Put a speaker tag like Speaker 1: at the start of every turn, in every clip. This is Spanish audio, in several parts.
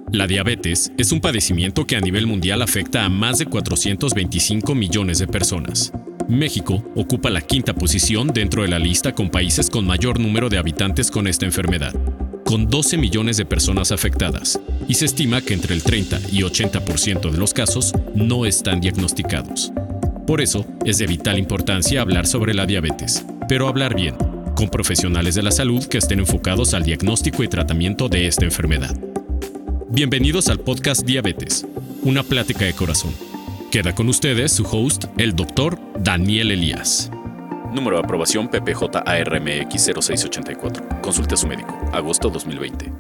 Speaker 1: La diabetes es un padecimiento que a nivel mundial afecta a más de 425 millones de personas. México ocupa la quinta posición dentro de la lista con países con mayor número de habitantes con esta enfermedad, con 12 millones de personas afectadas, y se estima que entre el 30 y 80% de los casos no están diagnosticados. Por eso, es de vital importancia hablar sobre la diabetes, pero hablar bien, con profesionales de la salud que estén enfocados al diagnóstico y tratamiento de esta enfermedad. Bienvenidos al podcast Diabetes, una plática de corazón. Queda con ustedes su host, el Dr. Daniel Elías. Número de aprobación PPJ-ARMX 0684. Consulte a su médico. Agosto 2020.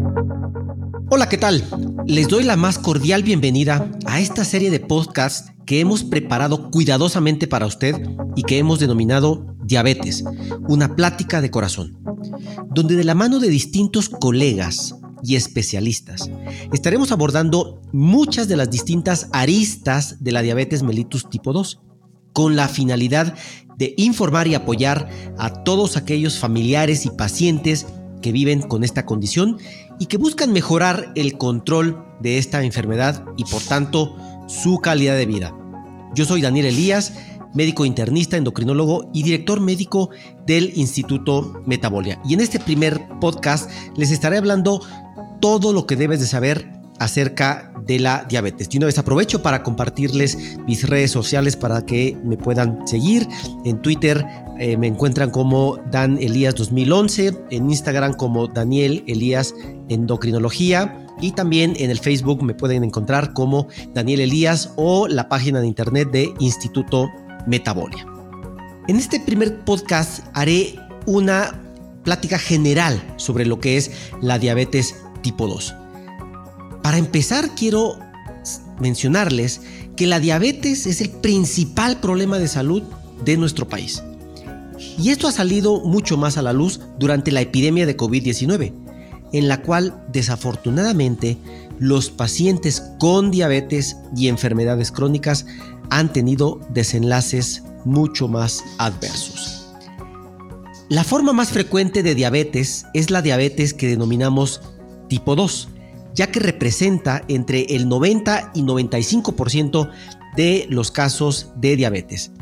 Speaker 2: Hola, ¿qué tal? Les doy la más cordial bienvenida a esta serie de podcasts que hemos preparado cuidadosamente para usted y que hemos denominado Diabetes, una plática de corazón, donde de la mano de distintos colegas y especialistas estaremos abordando muchas de las distintas aristas de la diabetes mellitus tipo 2, con la finalidad de informar y apoyar a todos aquellos familiares y pacientes que viven con esta condición y que buscan mejorar el control de esta enfermedad y por tanto su calidad de vida. Yo soy Daniel Elías, médico internista, endocrinólogo y director médico del Instituto Metabolia. Y en este primer podcast les estaré hablando todo lo que debes de saber acerca de la diabetes. De una vez aprovecho para compartirles mis redes sociales para que me puedan seguir. En Twitter me encuentran como Dan Elías 2011, en Instagram como Daniel Elías Endocrinología y también en el Facebook me pueden encontrar como Daniel Elías o la página de internet de Instituto Metabolia. En este primer podcast haré una plática general sobre lo que es la diabetes tipo 2. Para empezar, quiero mencionarles que la diabetes es el principal problema de salud de nuestro país. Y esto ha salido mucho más a la luz durante la epidemia de COVID-19, en la cual desafortunadamente los pacientes con diabetes y enfermedades crónicas han tenido desenlaces mucho más adversos. La forma más frecuente de diabetes es la diabetes que denominamos tipo 2, ya que representa entre el 90 y 95% de los casos de diabetes.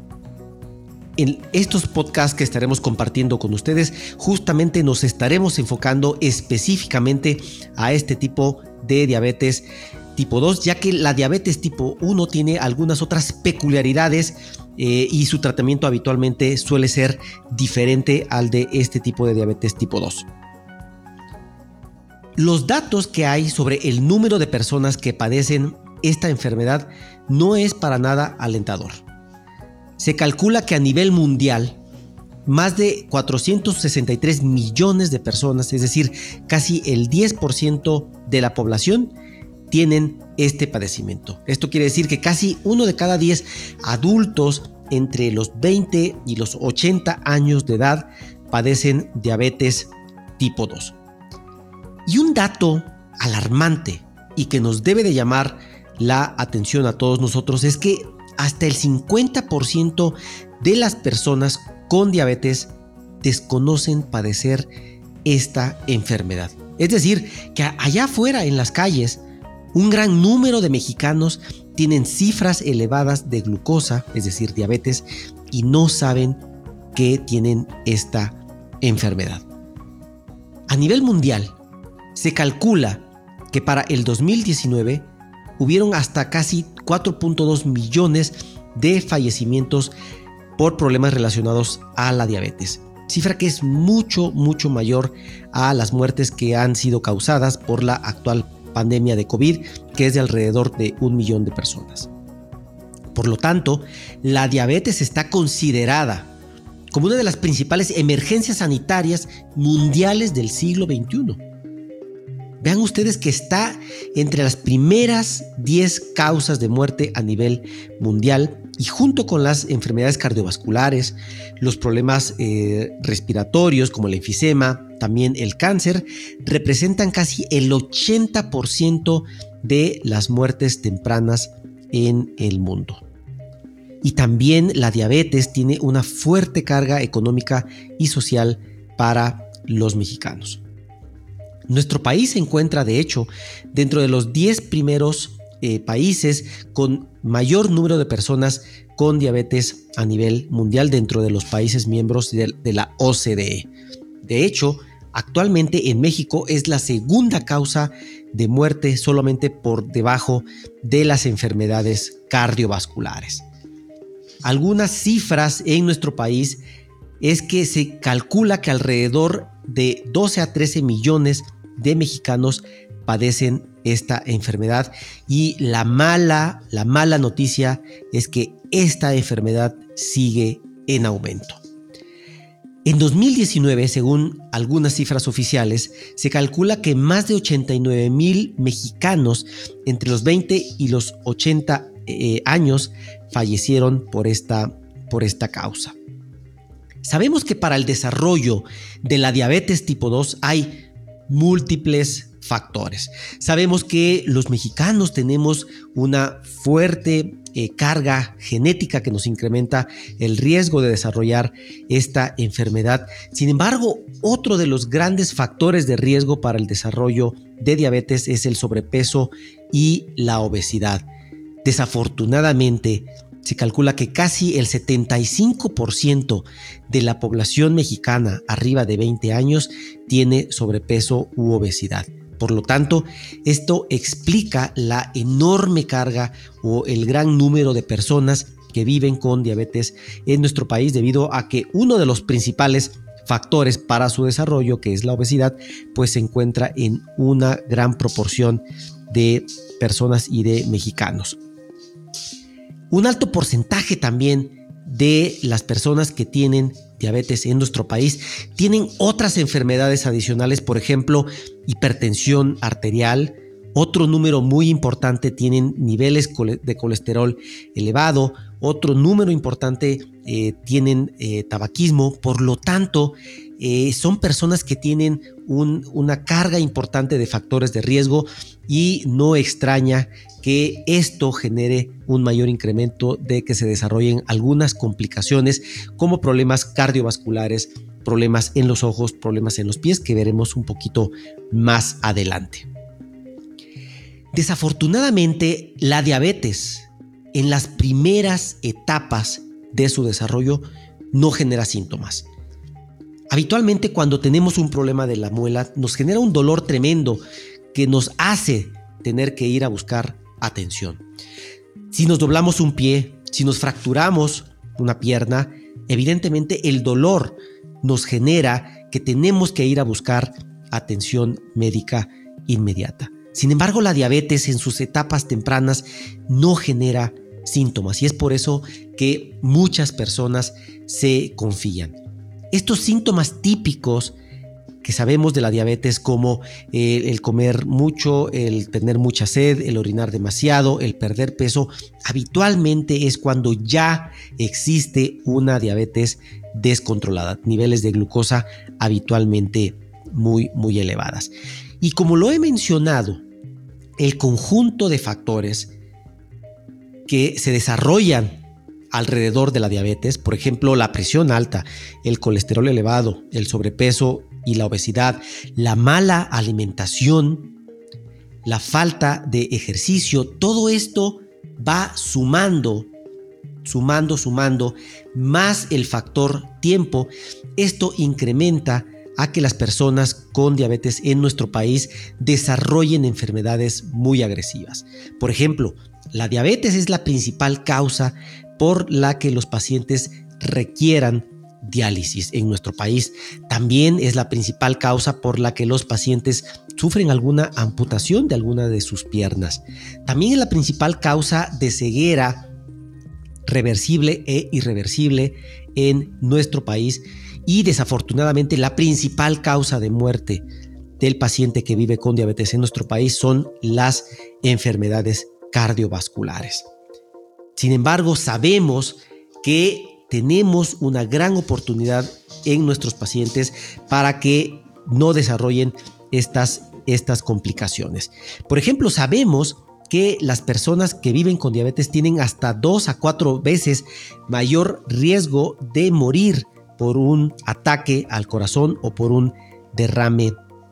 Speaker 2: En estos podcasts que estaremos compartiendo con ustedes, justamente nos estaremos enfocando específicamente a este tipo de diabetes tipo 2, ya que la diabetes tipo 1 tiene algunas otras peculiaridades y su tratamiento habitualmente suele ser diferente al de este tipo de diabetes tipo 2. Los datos que hay sobre el número de personas que padecen esta enfermedad no es para nada alentador. Se calcula que a nivel mundial, más de 463 millones de personas, es decir, casi el 10% de la población, tienen este padecimiento. Esto quiere decir que casi 1 de cada 10 adultos entre los 20 y los 80 años de edad padecen diabetes tipo 2. Y un dato alarmante y que nos debe de llamar la atención a todos nosotros es que hasta el 50% de las personas con diabetes desconocen padecer esta enfermedad. Es decir, que allá afuera en las calles, un gran número de mexicanos tienen cifras elevadas de glucosa, es decir, diabetes, y no saben que tienen esta enfermedad. A nivel mundial, se calcula que para el 2019 hubieron hasta casi 4.2 millones de fallecimientos por problemas relacionados a la diabetes. Cifra que es mucho mayor a las muertes que han sido causadas por la actual pandemia de COVID, que es de alrededor de 1 millón de personas. Por lo tanto, la diabetes está considerada como una de las principales emergencias sanitarias mundiales del siglo XXI. Vean ustedes que está entre las primeras 10 causas de muerte a nivel mundial y junto con las enfermedades cardiovasculares, los problemas respiratorios como el enfisema, también el cáncer, representan casi el 80% de las muertes tempranas en el mundo. Y también la diabetes tiene una fuerte carga económica y social para los mexicanos. Nuestro país se encuentra, de hecho, dentro de los 10 primeros países con mayor número de personas con diabetes a nivel mundial dentro de los países miembros de la OCDE. De hecho, actualmente en México es la segunda causa de muerte solamente por debajo de las enfermedades cardiovasculares. Algunas cifras en nuestro país es que se calcula que alrededor de 12 a 13 millones de mexicanos padecen esta enfermedad y la mala noticia es que esta enfermedad sigue en aumento. En 2019, según algunas cifras oficiales, se calcula que más de 89,000 mexicanos entre los 20 y los 80 años fallecieron por esta causa. Sabemos que para el desarrollo de la diabetes tipo 2 hay múltiples factores. Sabemos que los mexicanos tenemos una fuerte carga genética que nos incrementa el riesgo de desarrollar esta enfermedad. Sin embargo, otro de los grandes factores de riesgo para el desarrollo de diabetes es el sobrepeso y la obesidad. Desafortunadamente, se calcula que casi el 75% de la población mexicana arriba de 20 años tiene sobrepeso u obesidad. Por lo tanto, esto explica la enorme carga o el gran número de personas que viven con diabetes en nuestro país debido a que uno de los principales factores para su desarrollo, que es la obesidad, pues se encuentra en una gran proporción de personas y de mexicanos. Un alto porcentaje también de las personas que tienen diabetes en nuestro país tienen otras enfermedades adicionales, por ejemplo, hipertensión arterial. Otro número muy importante tienen niveles de colesterol elevado. Otro número importante tienen tabaquismo. Por lo tanto, son personas que tienen una carga importante de factores de riesgo y no extraña que esto genere un mayor incremento de que se desarrollen algunas complicaciones como problemas cardiovasculares, problemas en los ojos, problemas en los pies, que veremos un poquito más adelante. Desafortunadamente, la diabetes en las primeras etapas de su desarrollo no genera síntomas. Habitualmente, cuando tenemos un problema de la muela, nos genera un dolor tremendo que nos hace tener que ir a buscar atención. Si nos doblamos un pie, si nos fracturamos una pierna, evidentemente el dolor nos genera que tenemos que ir a buscar atención médica inmediata. Sin embargo, la diabetes en sus etapas tempranas no genera síntomas y es por eso que muchas personas se confían. Estos síntomas típicos que sabemos de la diabetes, como el comer mucho, el tener mucha sed, el orinar demasiado, el perder peso, habitualmente es cuando ya existe una diabetes descontrolada, niveles de glucosa habitualmente muy, muy elevadas. Y como lo he mencionado, el conjunto de factores que se desarrollan alrededor de la diabetes, por ejemplo, la presión alta, el colesterol elevado, el sobrepeso y la obesidad, la mala alimentación, la falta de ejercicio, todo esto va sumando, más el factor tiempo. Esto incrementa a que las personas con diabetes en nuestro país desarrollen enfermedades muy agresivas. Por ejemplo, la diabetes es la principal causa por la que los pacientes requieran diálisis en nuestro país. También es la principal causa por la que los pacientes sufren alguna amputación de alguna de sus piernas. También es la principal causa de ceguera reversible e irreversible en nuestro país y desafortunadamente la principal causa de muerte del paciente que vive con diabetes en nuestro país son las enfermedades cardiovasculares. Sin embargo, sabemos que tenemos una gran oportunidad en nuestros pacientes para que no desarrollen estas complicaciones. Por ejemplo, sabemos que las personas que viven con diabetes tienen hasta 2 a 4 veces mayor riesgo de morir por un ataque al corazón o por un derrame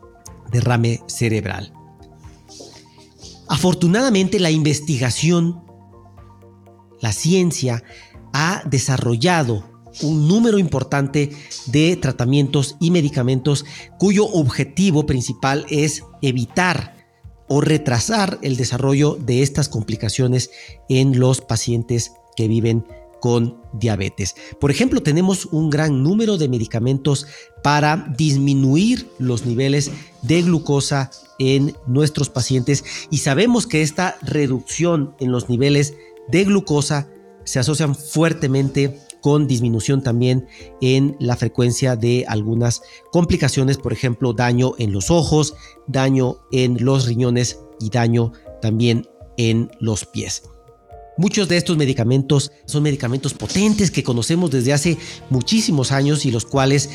Speaker 2: derrame cerebral. Afortunadamente, la investigación, la ciencia, ha desarrollado un número importante de tratamientos y medicamentos cuyo objetivo principal es evitar o retrasar el desarrollo de estas complicaciones en los pacientes que viven con diabetes. Por ejemplo, tenemos un gran número de medicamentos para disminuir los niveles de glucosa en nuestros pacientes y sabemos que esta reducción en los niveles de glucosa se asocian fuertemente con disminución también en la frecuencia de algunas complicaciones, por ejemplo, daño en los ojos, daño en los riñones y daño también en los pies. Muchos de estos medicamentos son medicamentos potentes que conocemos desde hace muchísimos años y los cuales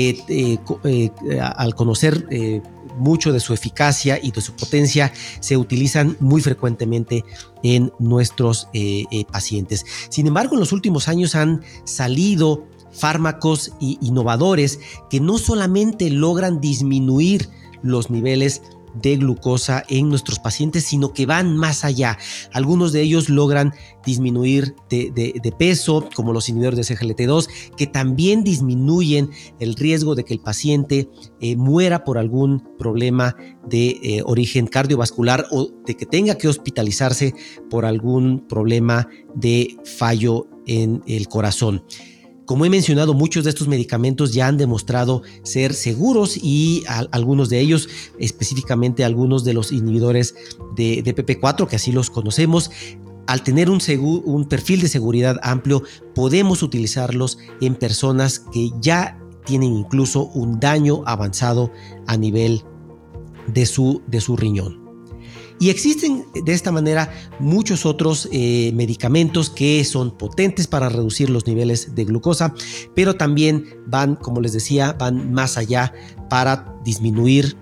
Speaker 2: al conocer mucho de su eficacia y de su potencia se utilizan muy frecuentemente en nuestros pacientes. Sin embargo, en los últimos años han salido fármacos innovadores que no solamente logran disminuir los niveles de glucosa en nuestros pacientes, sino que van más allá. Algunos de ellos logran disminuir de peso, como los inhibidores de SGLT2, que también disminuyen el riesgo de que el paciente muera por algún problema de origen cardiovascular o de que tenga que hospitalizarse por algún problema de fallo en el corazón. Como he mencionado, muchos de estos medicamentos ya han demostrado ser seguros y algunos de ellos, específicamente algunos de los inhibidores de DPP4, que así los conocemos, al tener un perfil de seguridad amplio, podemos utilizarlos en personas que ya tienen incluso un daño avanzado a nivel de su riñón. Y existen de esta manera muchos otros medicamentos que son potentes para reducir los niveles de glucosa, pero también van, como les decía, van más allá para disminuir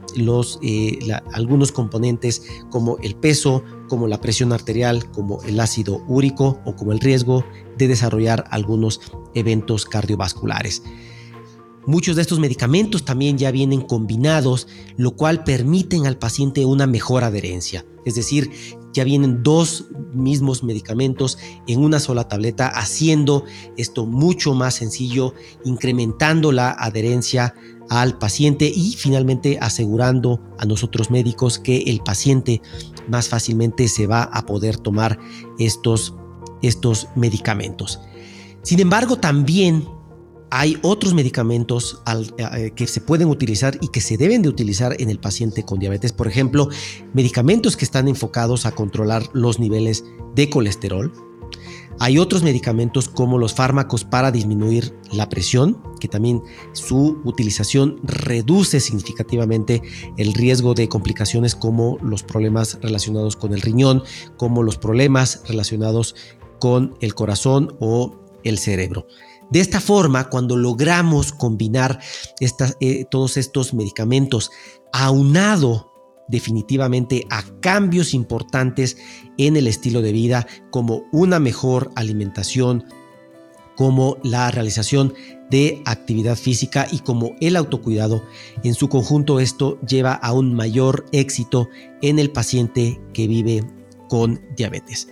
Speaker 2: algunos componentes como el peso, como la presión arterial, como el ácido úrico o como el riesgo de desarrollar algunos eventos cardiovasculares. Muchos de estos medicamentos también ya vienen combinados, lo cual permiten al paciente una mejor adherencia. Es decir, ya vienen dos mismos medicamentos en una sola tableta, haciendo esto mucho más sencillo, incrementando la adherencia al paciente y finalmente asegurando a nosotros médicos que el paciente más fácilmente se va a poder tomar estos medicamentos. Sin embargo, también hay otros medicamentos que se pueden utilizar y que se deben de utilizar en el paciente con diabetes. Por ejemplo, medicamentos que están enfocados a controlar los niveles de colesterol. Hay otros medicamentos como los fármacos para disminuir la presión, que también su utilización reduce significativamente el riesgo de complicaciones como los problemas relacionados con el riñón, como los problemas relacionados con el corazón o el cerebro. De esta forma, cuando logramos combinar todos estos medicamentos aunado definitivamente a cambios importantes en el estilo de vida, como una mejor alimentación, como la realización de actividad física y como el autocuidado, en su conjunto esto lleva a un mayor éxito en el paciente que vive con diabetes.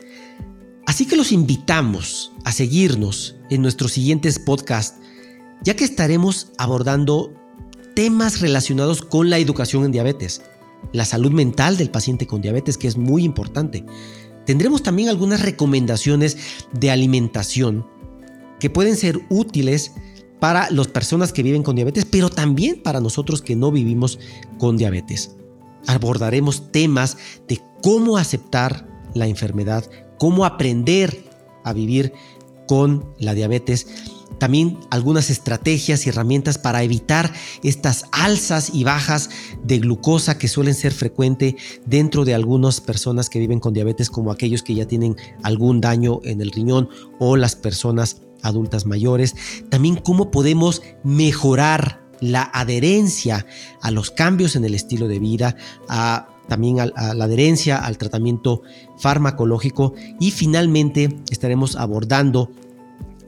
Speaker 2: Así que los invitamos a seguirnos en nuestros siguientes podcasts, ya que estaremos abordando temas relacionados con la educación en diabetes, la salud mental del paciente con diabetes, que es muy importante. Tendremos también algunas recomendaciones de alimentación que pueden ser útiles para las personas que viven con diabetes, pero también para nosotros que no vivimos con diabetes. Abordaremos temas de cómo aceptar la enfermedad, cómo aprender a vivir con la diabetes, también algunas estrategias y herramientas para evitar estas alzas y bajas de glucosa que suelen ser frecuentes dentro de algunas personas que viven con diabetes, como aquellos que ya tienen algún daño en el riñón o las personas adultas mayores. También cómo podemos mejorar la adherencia a los cambios en el estilo de vida, también a la adherencia al tratamiento farmacológico y finalmente estaremos abordando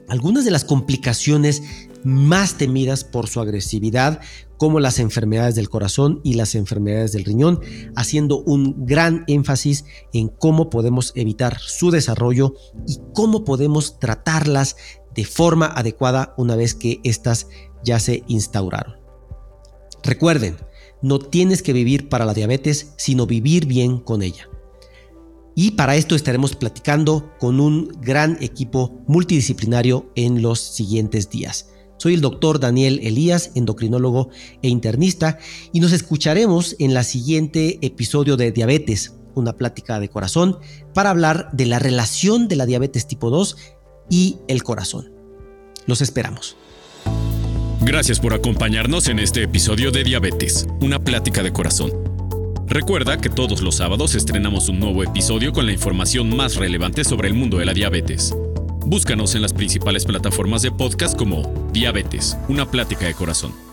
Speaker 2: algunas de las complicaciones más temidas por su agresividad, como las enfermedades del corazón y las enfermedades del riñón, haciendo un gran énfasis en cómo podemos evitar su desarrollo y cómo podemos tratarlas de forma adecuada una vez que éstas ya se instauraron. Recuerden, no tienes que vivir para la diabetes, sino vivir bien con ella. Y para esto estaremos platicando con un gran equipo multidisciplinario en los siguientes días. Soy el doctor Daniel Elías, endocrinólogo e internista, y nos escucharemos en el siguiente episodio de Diabetes, una plática de corazón, para hablar de la relación de la diabetes tipo 2 y el corazón. Los esperamos.
Speaker 1: Gracias por acompañarnos en este episodio de Diabetes, una plática de corazón. Recuerda que todos los sábados estrenamos un nuevo episodio con la información más relevante sobre el mundo de la diabetes. Búscanos en las principales plataformas de podcast como Diabetes, una plática de corazón.